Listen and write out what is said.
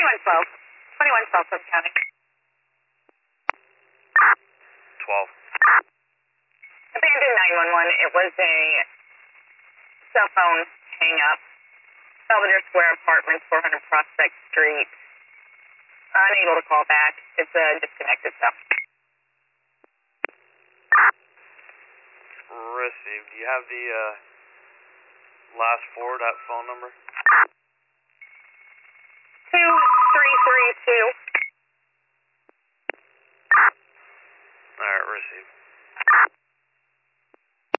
2112. 2112, Cook County. 12. Abandoned 911. It was a cell phone hang up. Belvedere Square Apartments, 400 Prospect Street. Unable to call back. It's disconnected, so. Received. Do you have the last four of that phone number?